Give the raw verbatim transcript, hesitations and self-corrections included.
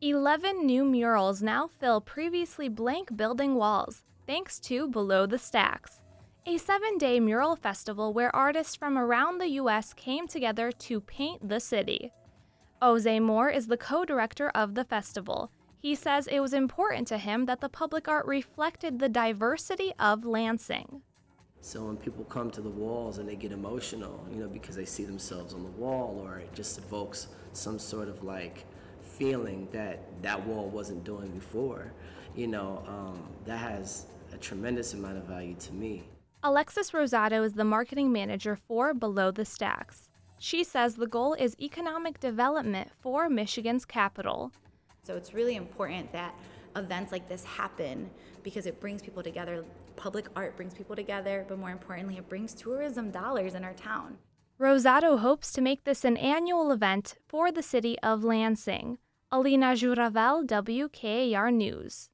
eleven new murals now fill previously blank building walls, thanks to Below the Stacks, a seven-day mural festival where artists from around the U S came together to paint the city. Jose Moore is the co-director of the festival. He says it was important to him that the public art reflected the diversity of Lansing. So when people come to the walls and they get emotional, you know, because they see themselves on the wall, or it just evokes some sort of like feeling that that wall wasn't doing before, you know, um, that has a tremendous amount of value to me. Alexis Rosado is the marketing manager for Below the Stacks. She says the goal is economic development for Michigan's capital. So it's really important that events like this happen because it brings people together. Public art brings people together, but more importantly, it brings tourism dollars in our town. Rosado hopes to make this an annual event for the city of Lansing. Alina Juravel, W K A R News.